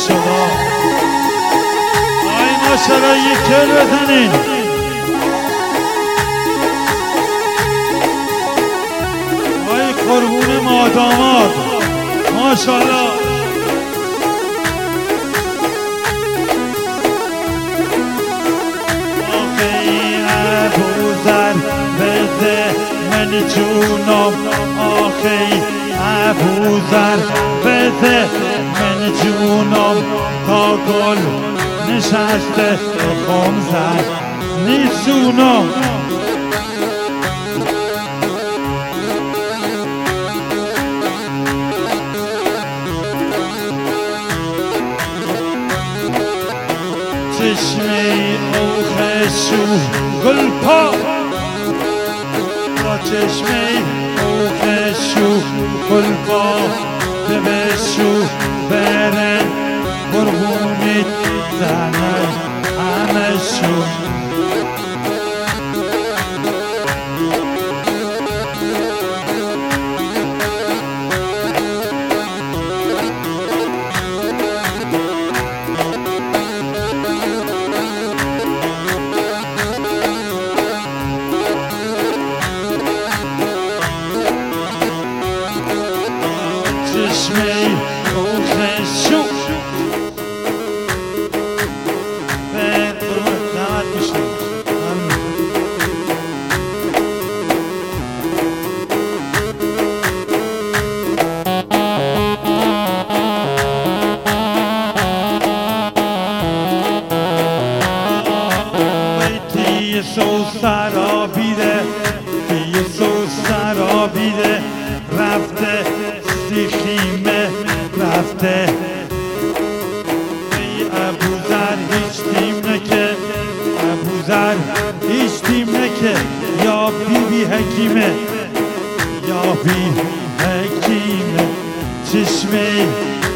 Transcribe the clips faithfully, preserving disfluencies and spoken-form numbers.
ماشاءالله آی ماشاءالله یک کل بزنین آی قربون مادامات ماشاءالله من جونم آخی ابوذر بده من جونم تا گل نشسته خم زد نیسونم چشمه اوخشو گل پا چشمه اوخشو گل پا دبشو برن قربونت زنه همشو چشمه اوخشو به قربت نمت میشه دیگه سو سرابیده دیگه سو سرابیده رفته خیمه رفته ای ابوذر هیچ تیم نکه ابوذر هیچ تیم نکه یا بی بی حکیمه یا بی حکیمه چشمه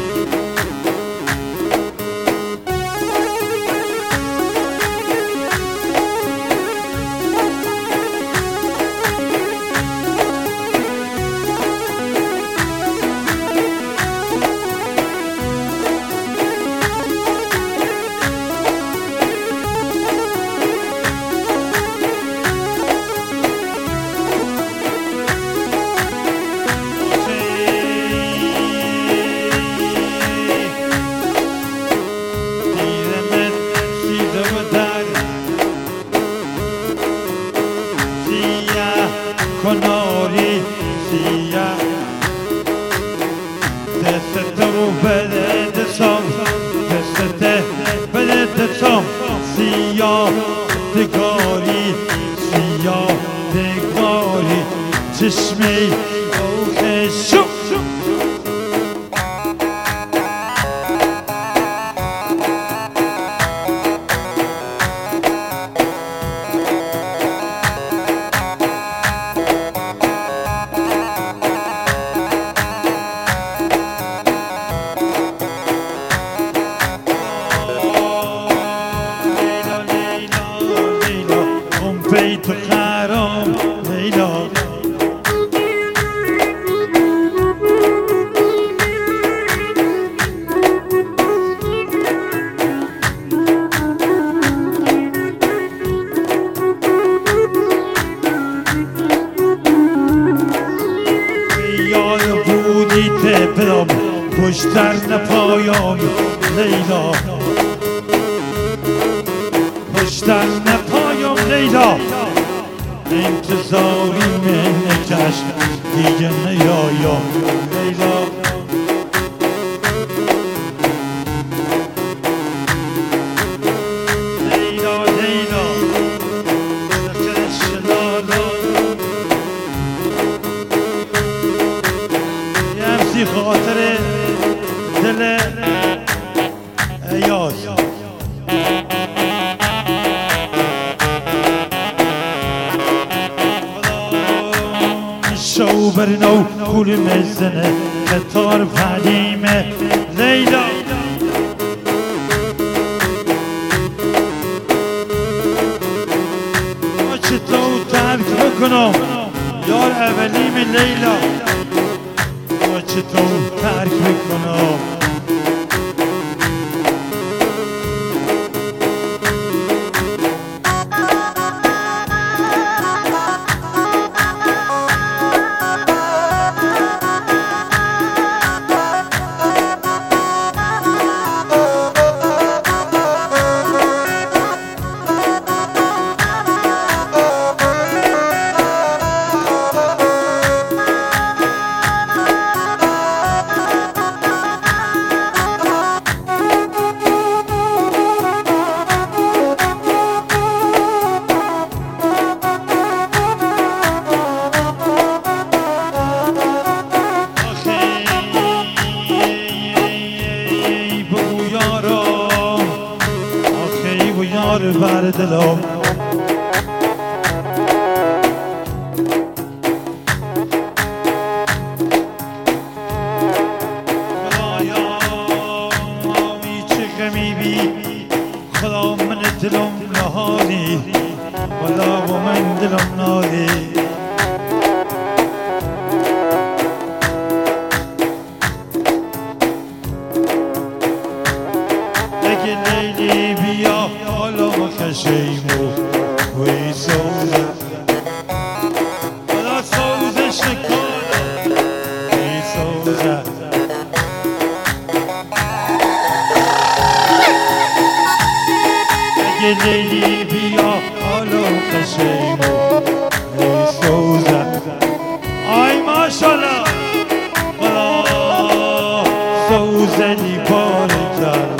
کناری سیاه دستتو بده دستم دسته بده دستم سیاه دگاری سیاه دگاری چشمی اوخشو بیت خرام لیلا یاد بودی تپرم پشتر نپایم لیلا پشتر نپایم لیلا انتظاری من نکش دیگه نیایم لیلا لیلا لیلا نکش لالا یمسی خاطر دل ایاز شو برنو کول مزنه قطار فدیمه لیلا چطور ترک بکنم یار اولیم لیلا چطور ترک بکنم دلم خدایا مامی چه غمی بی خدا من دلم نهادی خدا و من دلم نادی اگه لیلی بیا حالا خشیمو وی سوزه خدا سوزش نکنه وی سوزه اگه لیلی بیا حالا خشیمو وی سوزه آی ماشالله خدا سوزنی بارکالله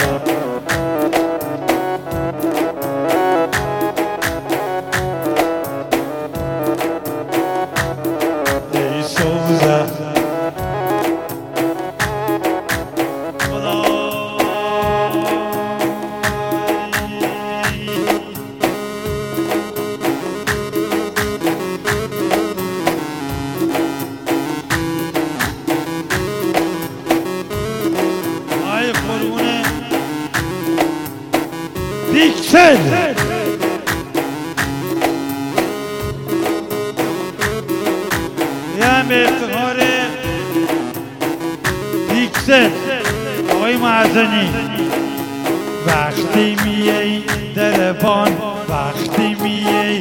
پیکسل یه هم به افتخار پیکسل آقای معزنی وقتی میای دربان وقتی میای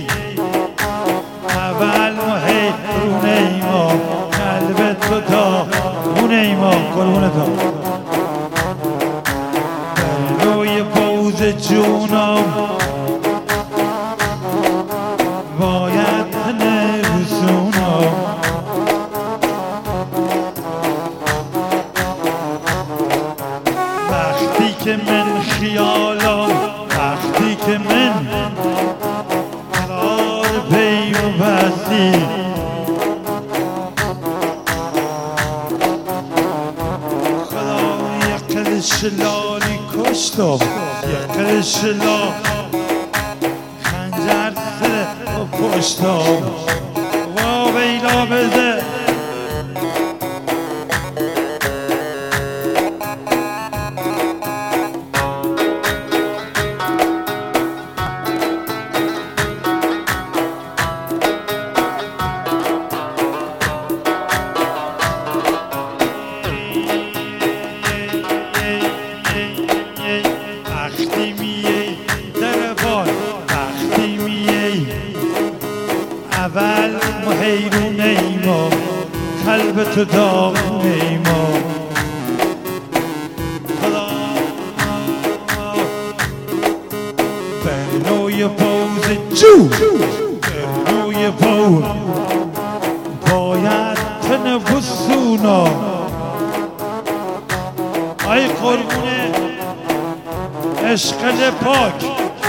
اول محیط رونه ایما قلبت تو تا رونه ایما قربونه تا روی بوز جونم باید نرسونم وقتی که من خیالم وقتی که من قرار پی و بستی خدا یک قلش لالی کشتم یک قلش لا خنجر سر و پشتم وا بیلا بده وقتی میای دربان وقتی میای اول محیرون ایما قلبت داغون ایما خدا برنوی پوز جو برنوی پوز باید تنفسونا ای قربونه عشق پاک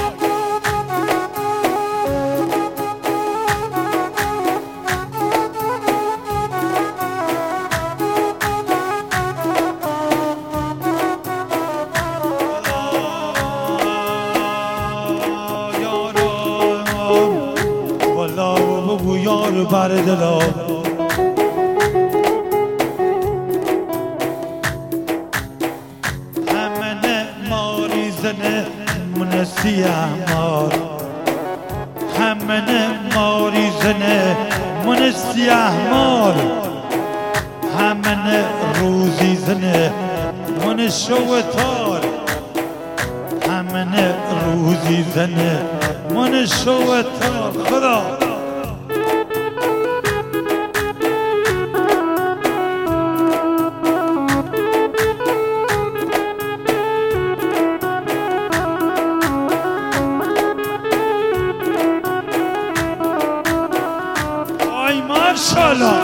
والا بگو یار بر دلم من سیاه مار همه ماری زنه من سیاه مار همه روزی زنه من شوتار همه روزی زنه من شوتار خدا ماشاءالله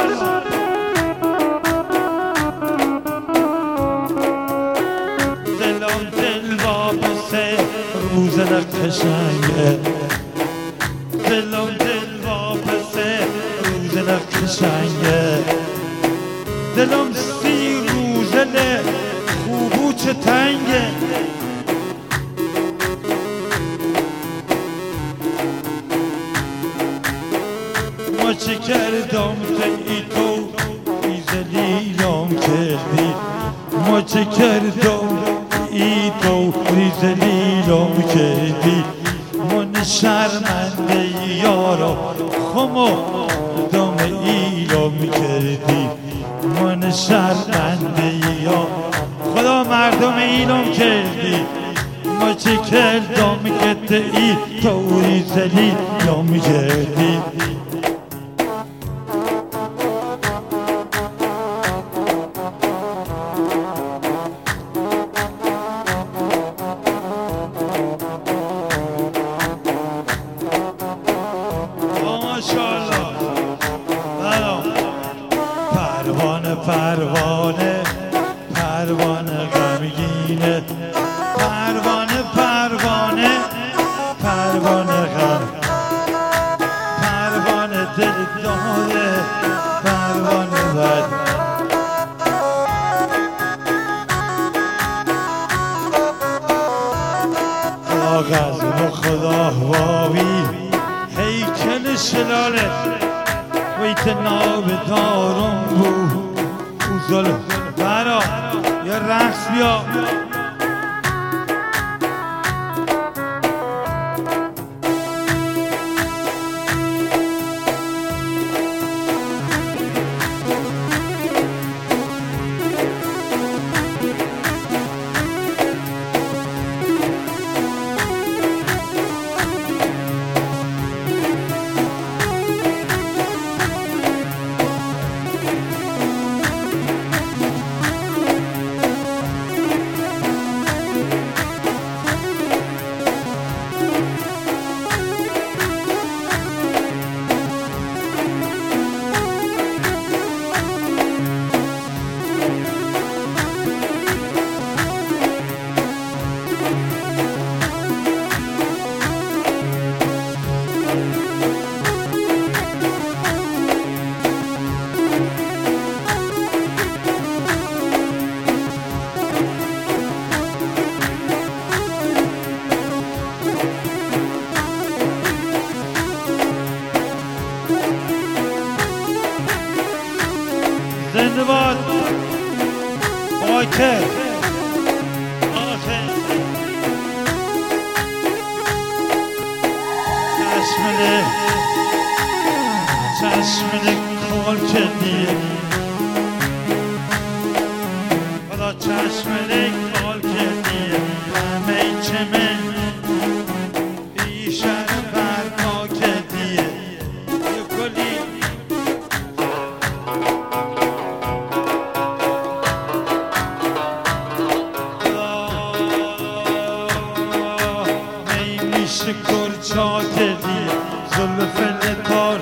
دلم دل وابسته روز قشنگه دلم دل وابسته روز قشنگه دلم سی روزه خوبو چه تنگه ما چه کردم ای تو ای زلیلم کردی ما چه کردم ای تو ای زلیلم کردی من شرمنده یارا خمو دم ایلم کردی من شرمنده یا خدا مردم ایلم کردی ما چه کردم که ای تو ای زلیلم کردی پروانه پروانه پروانه غمگینه پروانه پروانه پروانه غم پروانه دل داره پروانه بد کاغذ و خدا واوی هیکل شلاله ویت ناب دارم بو اوزال برا یا رقص بیا زنده باد آکر آخر چشمله چشمله کال کردیه خدا چشمله کال کردیه همه چمه بیشتر برنا کردیه یه کلی شکر چاکدی زلف نتار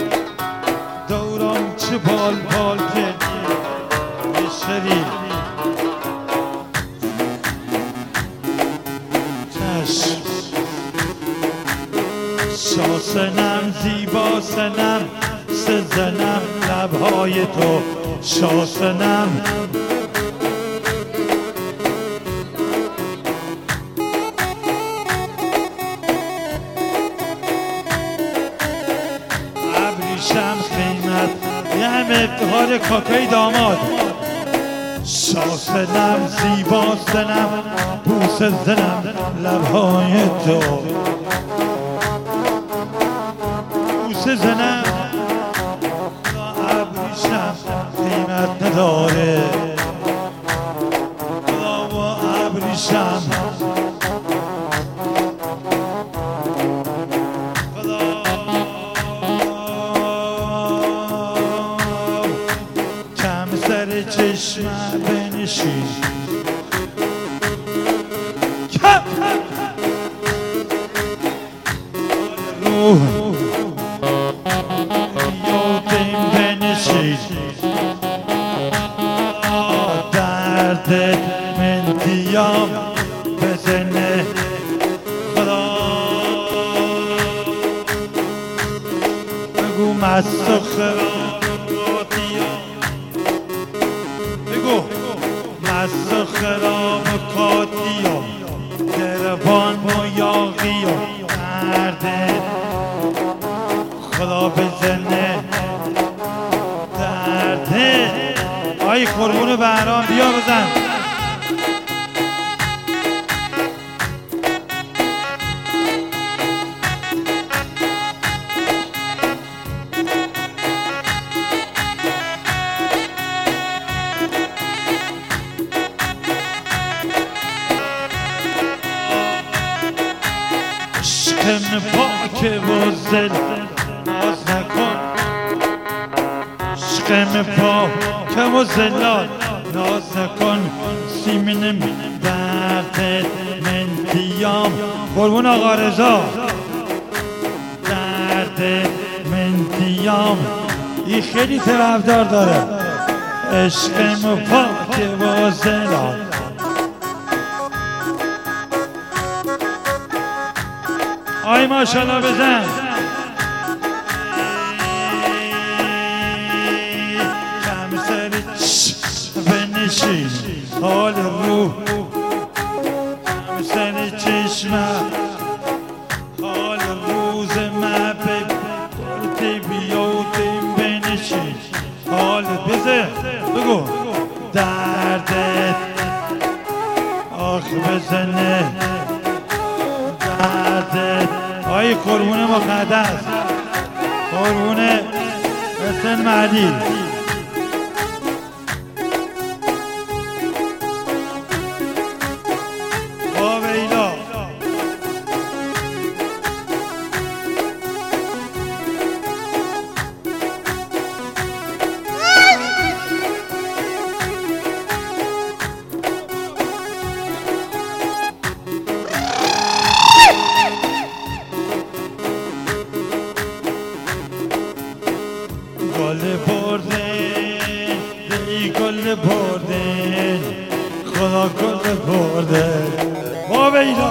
دوران چه بال بال کردی یه شری چشم شاسنم زیبا سنم سزنم لبهای تو شاسنم شم قیمت یه همه افتخار کاکای داماد شاسنم زیبا زنم بوس زنم لبهای تو بوس زنم ابریشم قیمت نداره خدا و ابریشم سر چشم بنشین کپ روح یادم بنشین دردت من دیام بزنه خدا بگو مست خراب مست خرام کاتیو دربان و یاقیو درده خدا بزنه آی قربون بهرام بیا بزن. عشقم پاک و زل ناز نکن، عشقم پاک و زلال ناز نکن، سیمینم دردت من دیام قربون آقا رضا، دردت من دیام این خیلی طرفدار داره. عشقم پاک و زلال آی ماشالله بزن. کم سری بنشین حال روح، کم سری چشمه حال روز مبه گلتی بیوتیم بنشین حال بزن. بگو دردت آخ بزنه دردت. آی قربون مقدس قربون حسین مهدی با ویلا گل بردن ای گل بردن خدا گل بردن با ویلا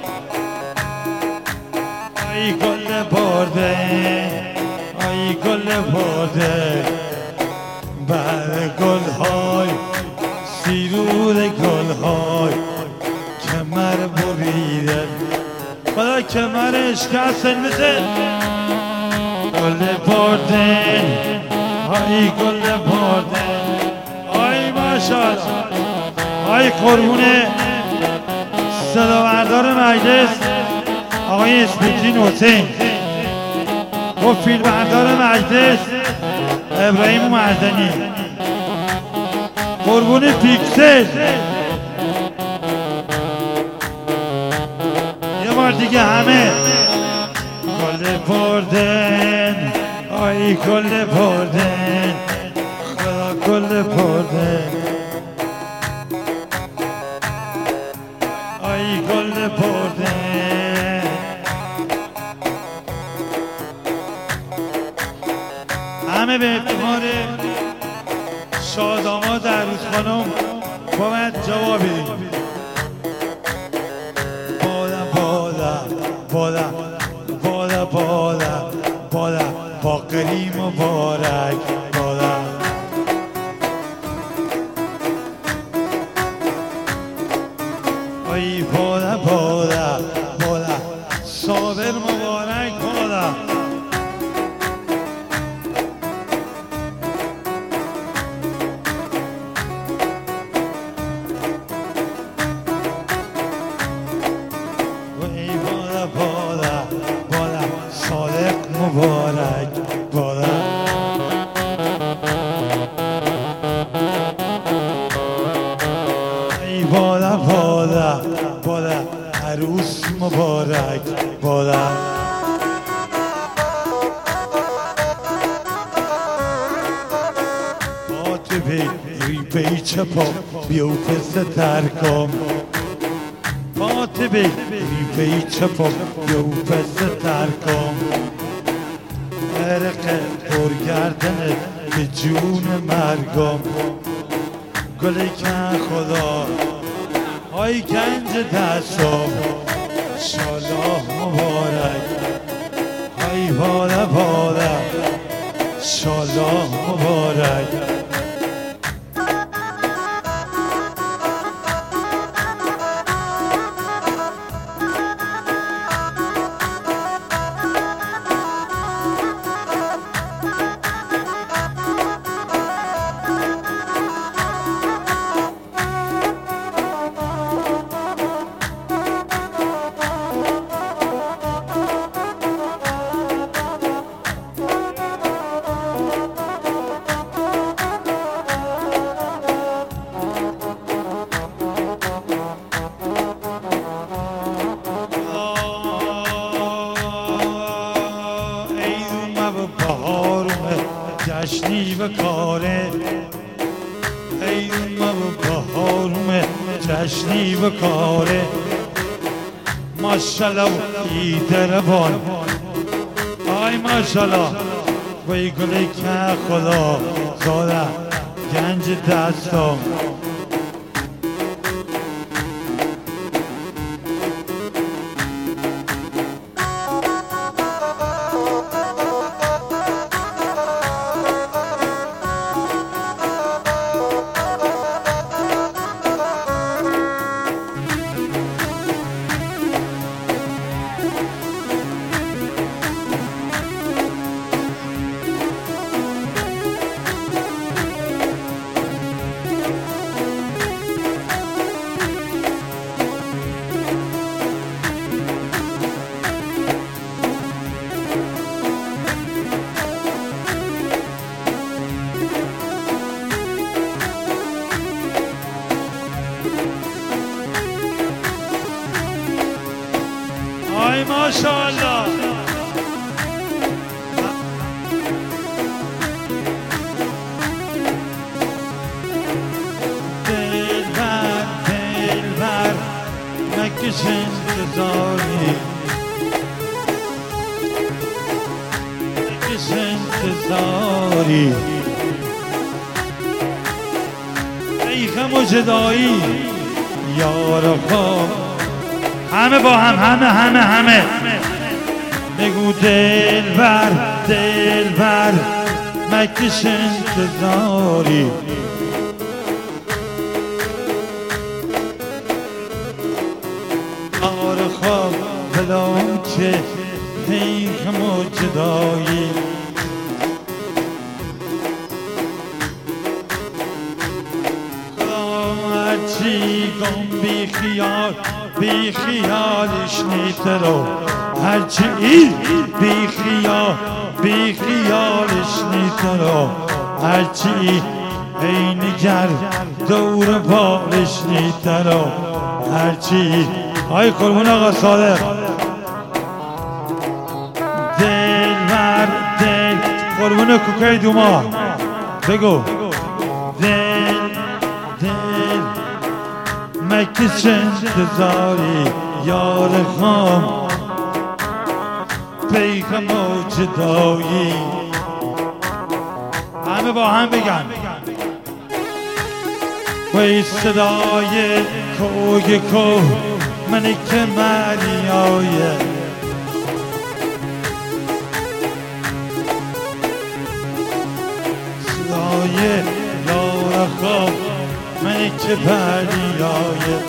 ای گل بردن ای گل بردن بر گل های سیرور گل های کمر بریدن خدا کمرش کسل بزن. گل بردن آی گل بردن آی ماشالله آی قربونه صداوردار مجلس آقای اسپیتین حسین و فیلمبردار مجلس ابراهیم مردنی قربون پیکسل. یه بار دیگه همه گل بردن آی گل بردن خدا گل بردن آی گل بردن. همه به افتخار شاداماد عروس خانم باید جواب بدیم. بالا بالا بالا بالا بالا بالا باقری مبارک بالا. ای بالا بالا بالا صابر مبارک بالا. ای بالا بالا بالا صادق مبارک بالا. ای بالا بالا بالا عروس مبارک بالا. فاطمه ری پی چپا بیو پس ترکم فاطمه ری پی چپا بیو پس ترکم فرق پرگردنت به جون مرگم. گلی کن خدا های گنج دستم شالله مبارک های بالا بالا شالله مبارک. جشنی و کاره ای ما بهارومه جشنی و کاره ماشالله و ایدربان آی ماشالله وی گله که خدا زاده گنج دستم آی ماشاءالله دلبر دلبر مکش انتظاری مکش انتظاری ای غم و جدایی یار خواب همه با هم همه همه همه بگو دلبر دلبر مکش انتظاری آر خواب بلام که پیغم و جدایی هرچی گم بی خیال بی خیالش نیترو هرچی ای بی خیال بی خیالش نیترو هرچی ای نگر دور بالش نیترو هرچی آی قربون آقا صادق دل بر دل قربون کوکای دوما بگو دل دل مکش انتظاری یار خام پیغم و جدایی همه با هم بگن وی صدای کوی کو منی که مریایه صدای یار خام منی که بریایه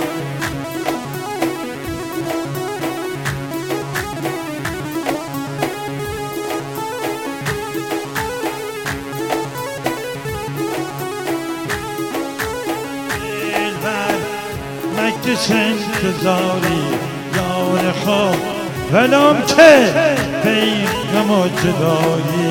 مکش انتظاری یار خواب ولم که پیغم و جدایی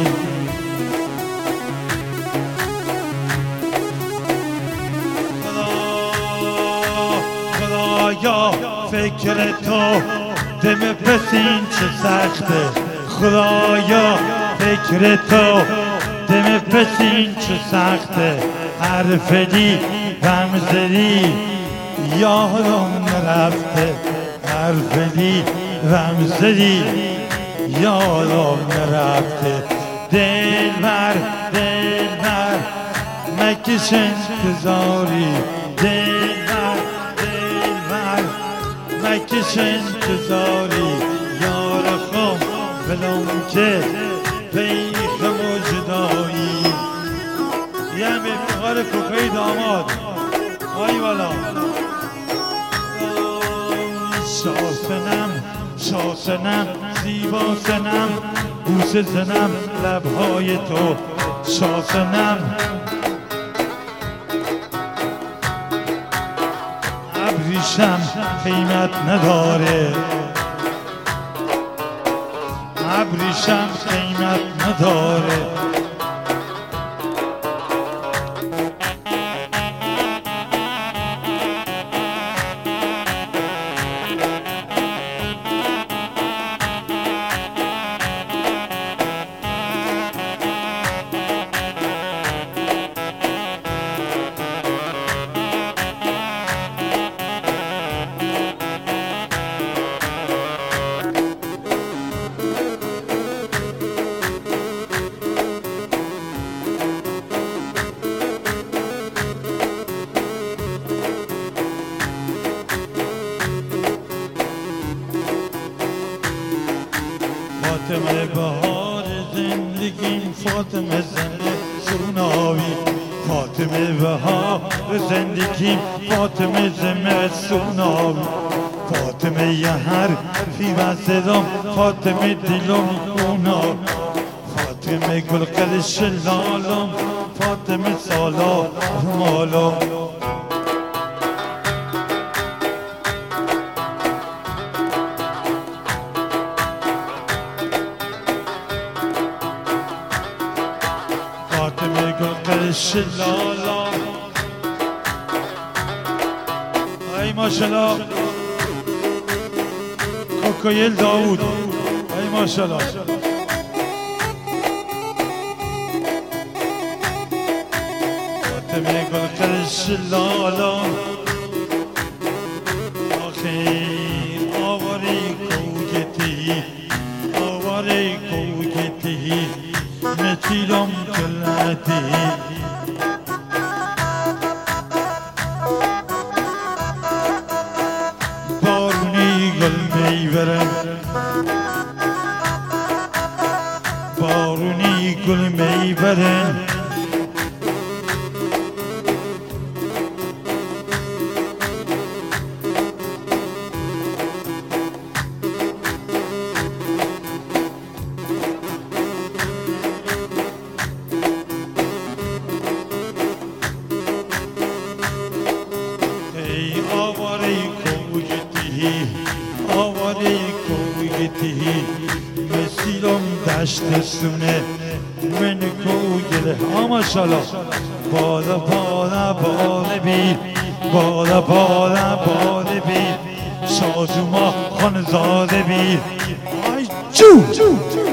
خدایا فکر تو دم پسین چه سخته خدایا فکر تو دم پسین چه سخته حرف دی رمزدی یارم نرفته حرف دی رمزدی یارم نرفته دلبر دلبر مکش انتظاری دلبر دلبر مکش انتظاری یار خم بلوم که پیغم و جدایی یه میفقار کوکای داماد آی والا شاسنم شاسنم زیبا سنم بوسه زنم لبهای تو شاسنم ابریشم قیمت نداره ابریشم قیمت نداره زندگیم فاطمه زنده سوناوی فاطمه بهار زندگیم فاطمه زمه سوناوی فاطمه یه حرفی و صدام فاطمه دلم اونا فاطمه گل قلش لالم فاطمه سالا مالا فاطمه گل قلش لالم ای ماشالله کوکایل داوود ای ماشالله فاطمه گل قلش لالم آخیر آواری کوگتی آواری کوگتی متیلم کلتی بارونی گل میبرم بارونی گل میبرم آواره کوگتی مسیلم دشت سونه من کوگله آماشالا بالا بالا بالا بی بالا بالا بالا بی شازوما خانزاده بی آی جو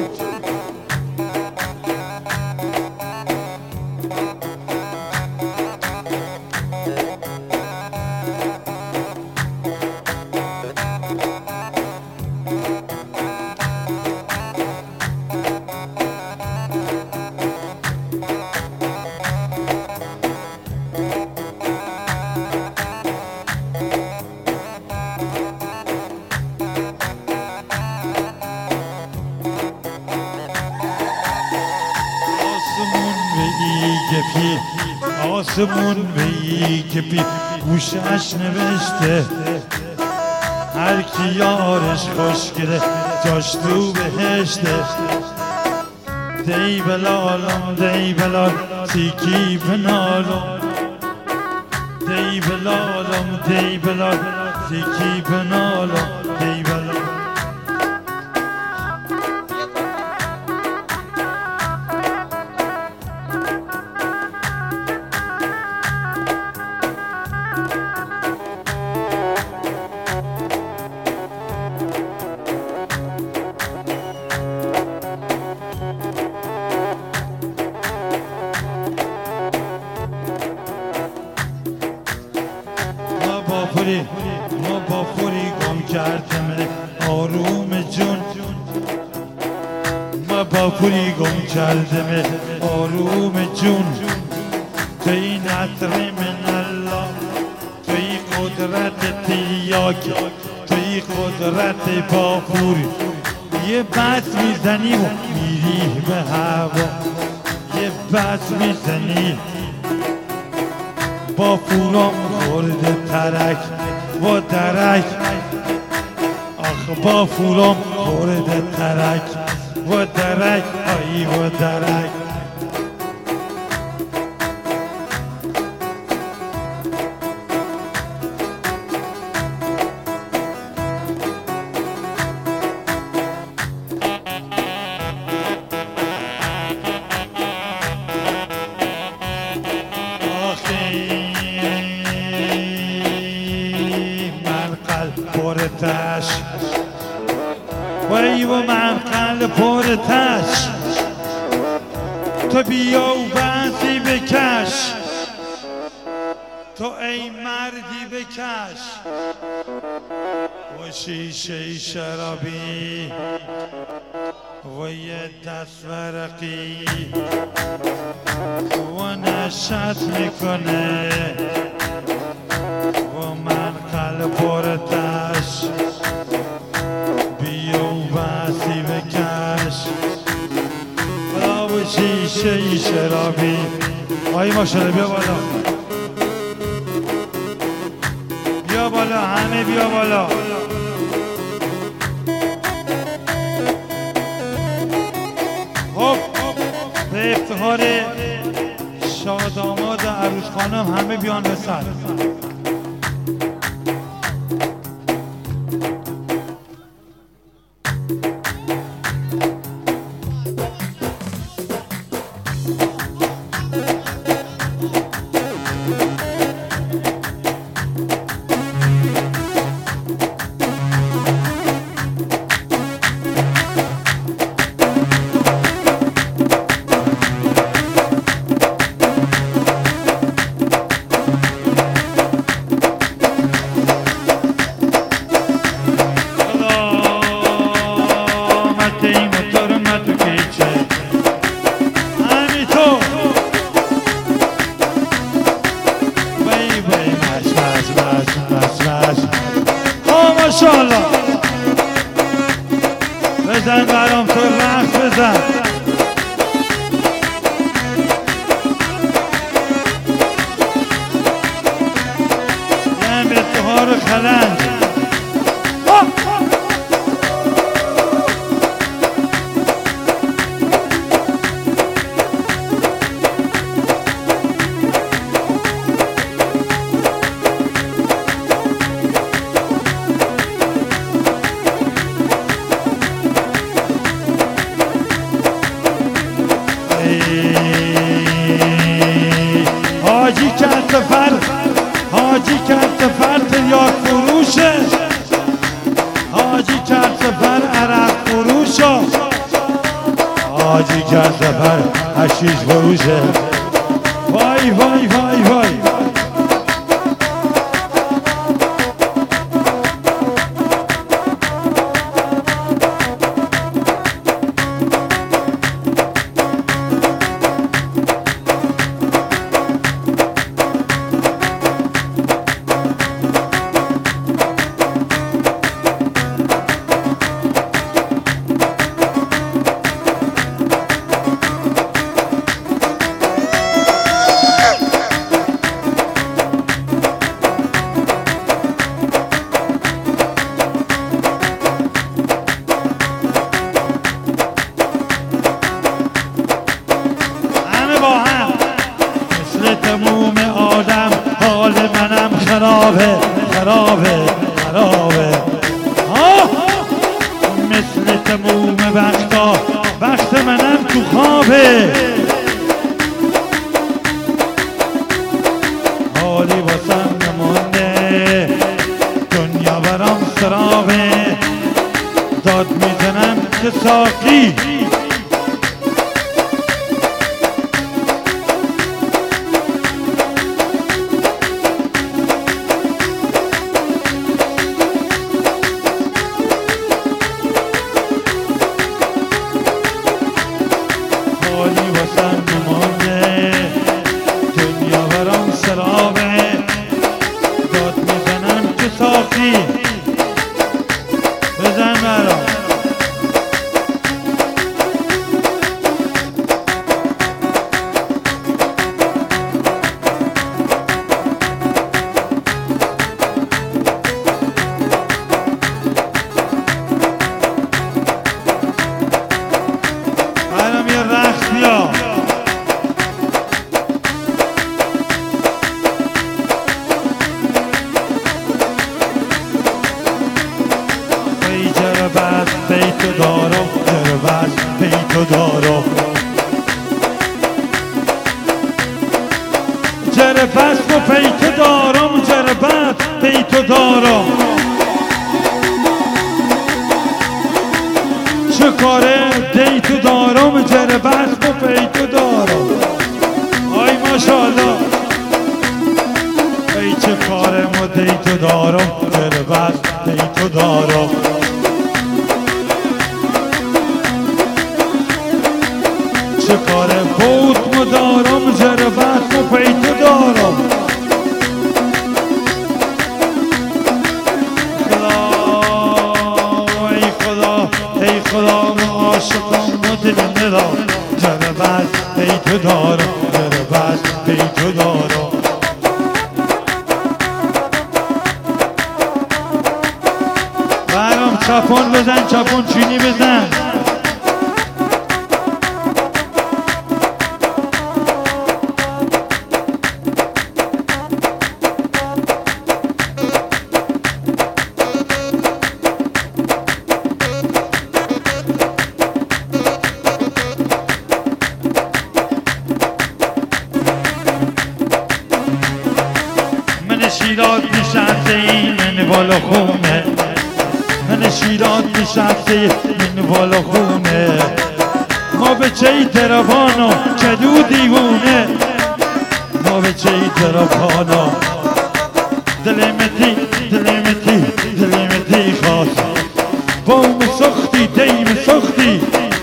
گپی آسمون بی گپی گوشش نوشته هر کی یارش خوشگله جاش تو بهشته دی بلالم دی بلال سیکی بنالم دی بلالم دی بلال سیکی بنالم دی بلال ما با فوری گم کردم آروم جون ما با فوری گم کردم آروم جون توی نطر من الله توی قدرت تیاک توی قدرت با فوری یه بس میزنی و میری به هوا یه بس میزنی با فورام خورده ترک و درک آخ با فورام خورده ترک و درک آیی و درک پرتش وی و من قلب پرتش تو بیا و بحثی بکش تو ای مردی بکش و شیشه شرابی و یه دست ورقی و نشت میکنه و من قلب پرتش بیا و بحثی بکش شیشه ای شرابی. آی ماشاءالله بیا بالا، بیا بالا، همه بیا بالا. خب به افتخار شاداماد عروس خانم همه بیان به سر. ماشاءالله بزن برام تو رقص بزن. یه به اتحار خلنج حاجی کرد سفر، حاجی کرد سفر تریاک فروشه، حاجی کرد سفر عرق فروشه، حاجی کرد سفر حشیش فروشه. وای وای وای وای تموم آدم حال منم خرابه خرابه خرابه. آه مثل تموم وقتا وقت منم تو خوابه. حالی واسم نمانده دنیا برام سرابه. داد میزنم که ساقی بزن برام. برام یه رقص بیا. جربت بیتو دارم، جربت بیتو دارم، جربت و بیتو دارم، جربت بیتو دارم. چه کاره دیتو دارم، جربت و بیتو دارم. آی ماشاءالله ای چه کاره ما دیتو دارم، جربت بیتو دارم. چه کار بود مدارم، جربت و پیتو دارم. خدا ای خدا ای خدا ما عاشقان و دل ندار، زر بس ای تو دارم زر بس ای تو دارم برام چپون بزن چپون چینی بزن شیرات نشسته ای من بالا خونه من شیرات نشسته من بالا خونه ما به چه طرفانو کدو دیوونه ما به چه طرفانو دلمتی دلمتی دلمتی خواست بوم سختی دیم سختی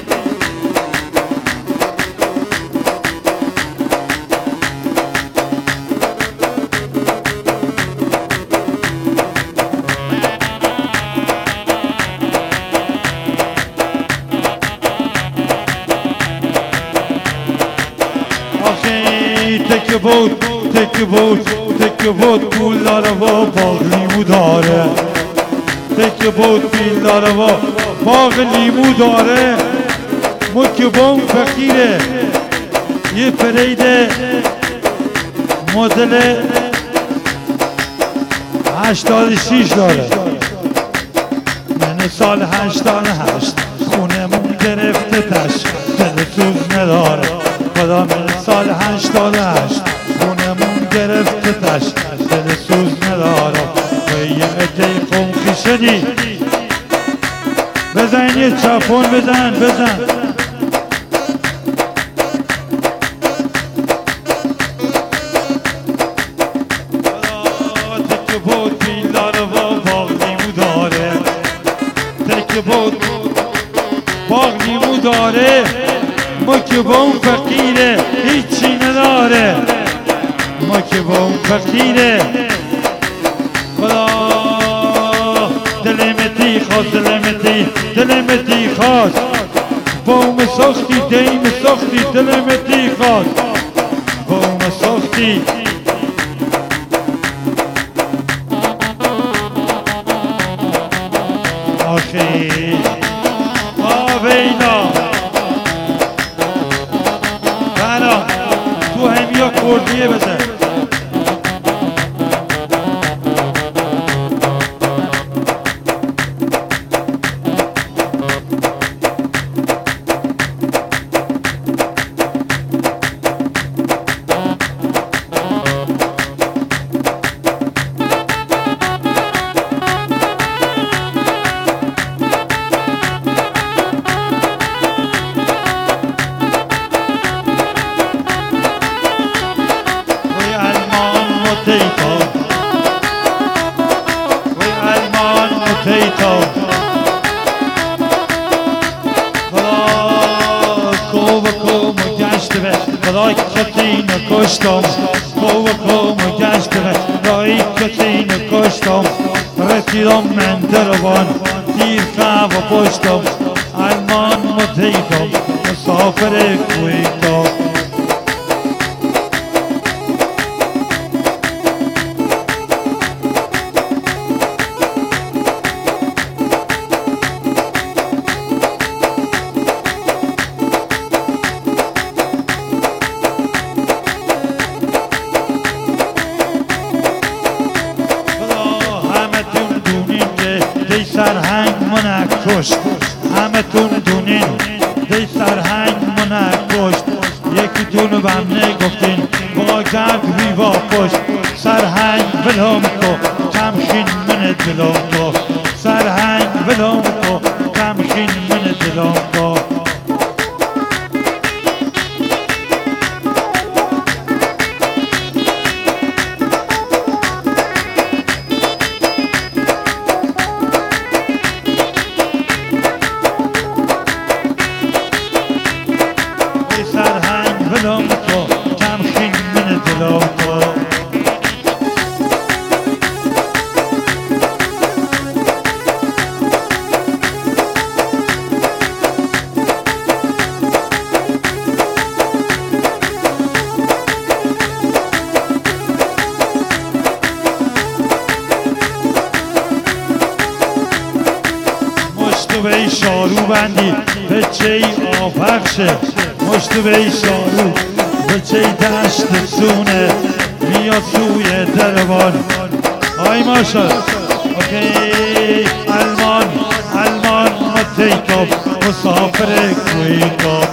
تک بود تک بود تک بود پول داره و باغ لیمو داره تک بود پول داره و باغ لیمو داره مکبون فقیره یه پریده مدل هشتاد شیش داره من سال هشتاد هشت خونمون گرفته تش دل سوز نداره خدا من سال هشتاد هشت خونمون گرفته تش دل سوز ندارم و یه عده خونخی شدی بزن یه چپون بزن بزن تک بود پیل داره و باغ لیمو داره تک بود باغ لیمو داره ما که با اون فقیره هیچی نداره ما که با اون فقیره خدا دلمتی خواست دلمتی دلمتی خواست بوم سختی دیم سختی دلمتی خواست بوم سختی آخی آوینا تو همیا کردیه بزن تیتا وی علمان تیتا خدا کو و کو مگشت به خدای کسی نکشتم کو و کو مگشت به خدای کسی نکشتم رسیدم من دربان تیر خواب و پشتم علمان متیتا مسافر کویتا سرهنگ منه کشت همه تون دونین دی سرهنگ منه کشت یکی تون بهم نگفتین با گرد بیوا پشت سرهنگ بلوم کو کمشین من دلوم کو سرهنگ بلوم کو کمشین من دلوم کو دلم تو تمخین من دلم تو شارو بندی به چی آفخشه مشت به شارو به چی دشت سونه میاد سوی دربان آی ماشال اوکی المان المان متیکاب مسافر کویکاب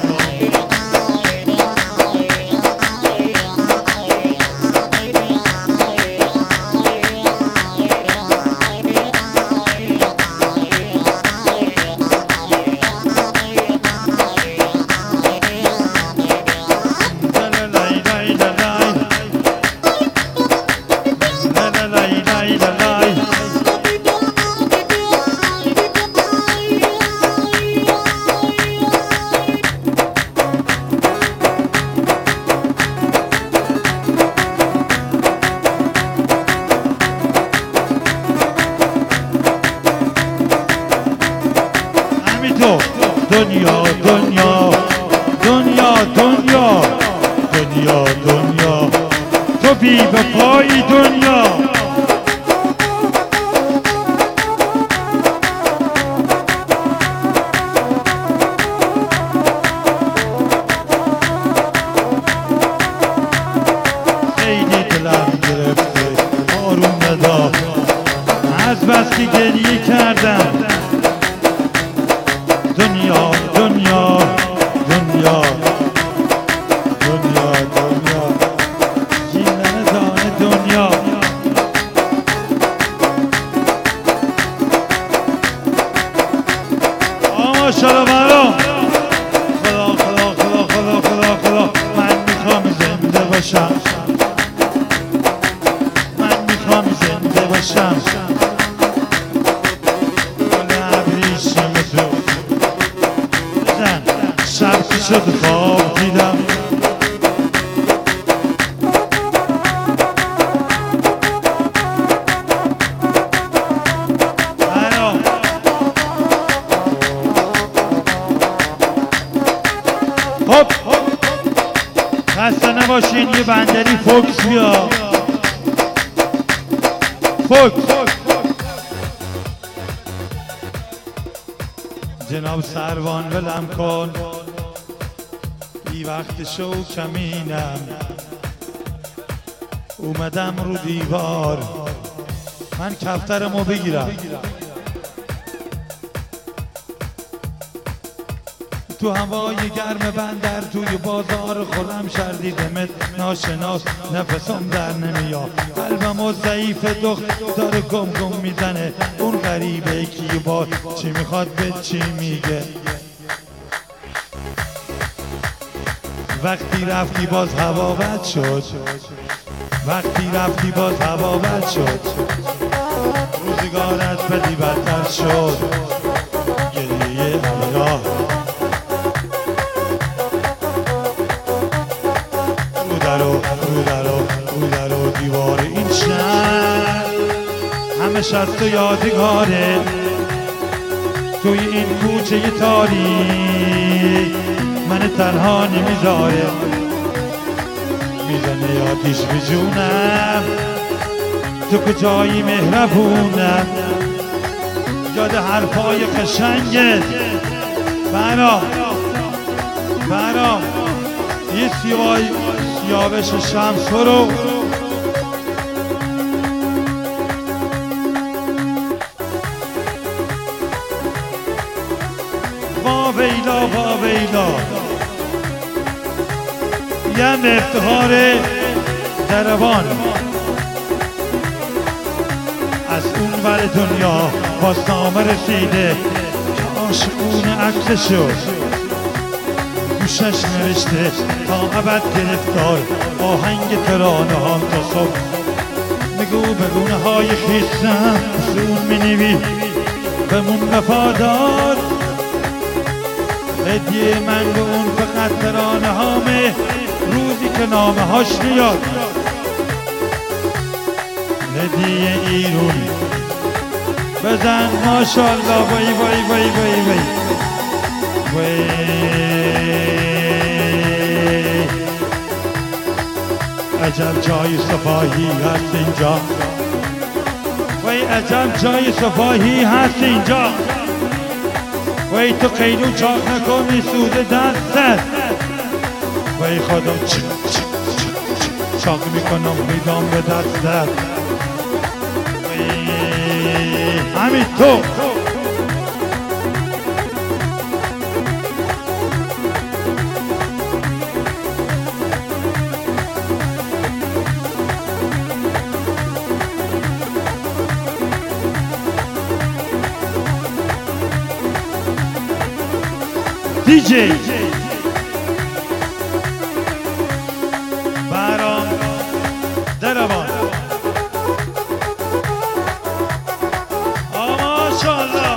دنیا دنیا دنیا دنیا دنیا دنیا تو بی وفایی دنیا خیلی دلم گرفته آروم نداد از بس که گریه کردم دنیا دنیا دنیا دنیا دنیا جیلن دانه دنیا آما شالا برام خدا خدا خدا خدا خدا خدا من میخوام زنده باشم من میخوام زنده باشم شب که شد خواب دیدم خب خسته نباشین یه بندری فوکس بیا فوکس جناب سروان ولم کن بی وقت شو کمینم اومدم رو دیوار من کفترمو بگیرم تو هوای گرم بندر توی بازار خودم شردیدمت ناشناس نفسم در نمیاد قلبم و ضعیف دختر گم گم میزنه اون غریبه کی با چی میخواد به چی میگه وقتی رفتی باز هوا بد شد وقتی رفتی باز هوا بد شد روزگارت بدی بدتر شد گریه الله رو درو رو درو رو درو دیوار این شهر همش از تو یادگاره توی این کوچه تاریک من تنها نمیذاره میزنه آتیش به جونم تو کجایی مهربونم یاد حرفای قشنگت برام برام یه سیای سیاوش شمس رو وا ویلا وا ویلا یه افتخار دربان از اون ور دنیا بازنامه رسیده که عاشقون عکسشو گوشش نوشته تا ابد گرفتار آهنگ ترانه ها تا صبح میگو بگونه های خیستم اون مینوی بمون وفادار هدیه من به اون فقط ترانه هامه روزی که نامه هاش نیاد هدیه ایرون بزن ماشالله وای وای وای وای وای وای عجب جای صفاهی هست اینجا وای عجب جای صفاهی هست اینجا وی تو قیلون چاک نکنی سود دستت وی خدا چک چک چک چاک میکنم میدام به دستت وی همین تو دیجی برام دربان آه ماشاءالله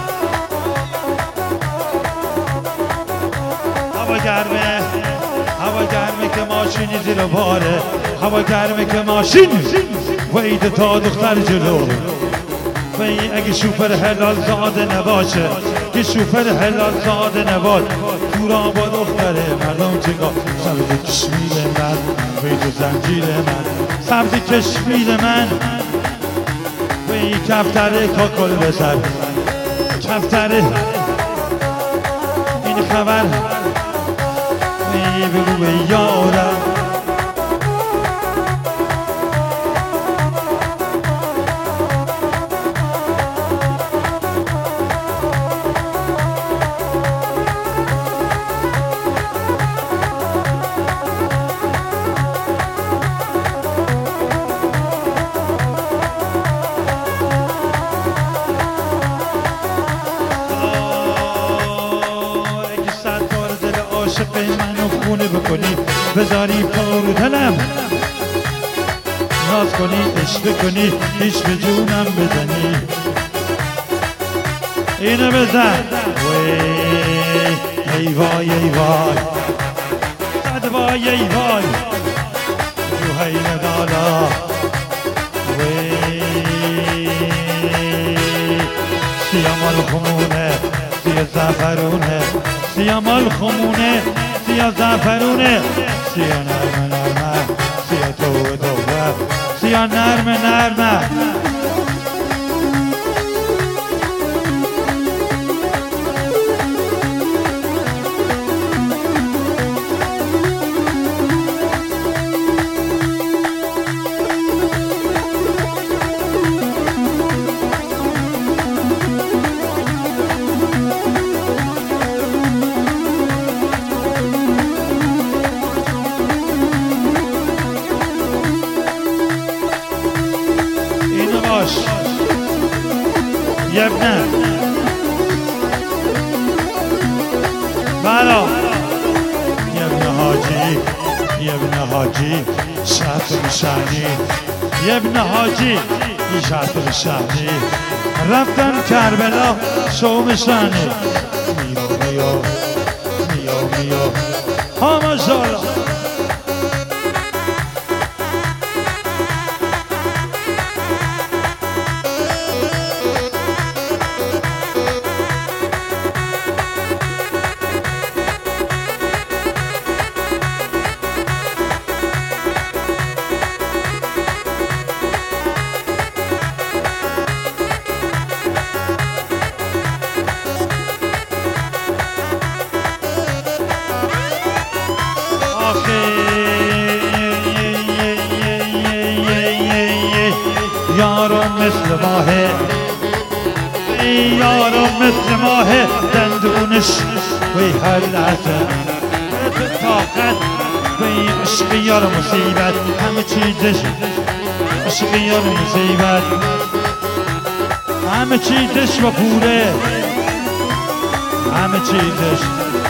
هوا گرمه هوا گرمه که ماشینی زیر باره هوا گرمه که ماشین و ایده تا دختر جلو و اگه شوفر حلال زاده نباشه که شوفر حلال زاده نباد تورا با دختره مردم چگاه سبز کشمیر من ویدو زنجیر من سبز کشمیر من وی کفتره کاکل بسر کفتره این خبر وی بگو به یارم عاشق منو خونه بکنی بذاری پارو دلم ناز کنی عشق کنی هیچ به جونم بزنی اینو بزن وی ای وای ای وای صد وای ای وای جوهی ندالا وی سیامال خمونه سیا زفرونه سیا مال خمونه سیا زعفرونه سیا نرمه نرمه سیا توبه توبه سیا نرمه نرمه یبنه برا یبنه حاجی یبنه حاجی شهر شهری یبنه حاجی شهر شهری رفتن کربلا شوم شهری میو میو میو میو ها ماشاءالله یارم مثل ماهه یارم مثل ماهه دندونش وی هر لحظه تو طاقت وی عشق یار مصیبت همه چیزش عشق یار مصیبت همه چیزش و پوره همه چیزش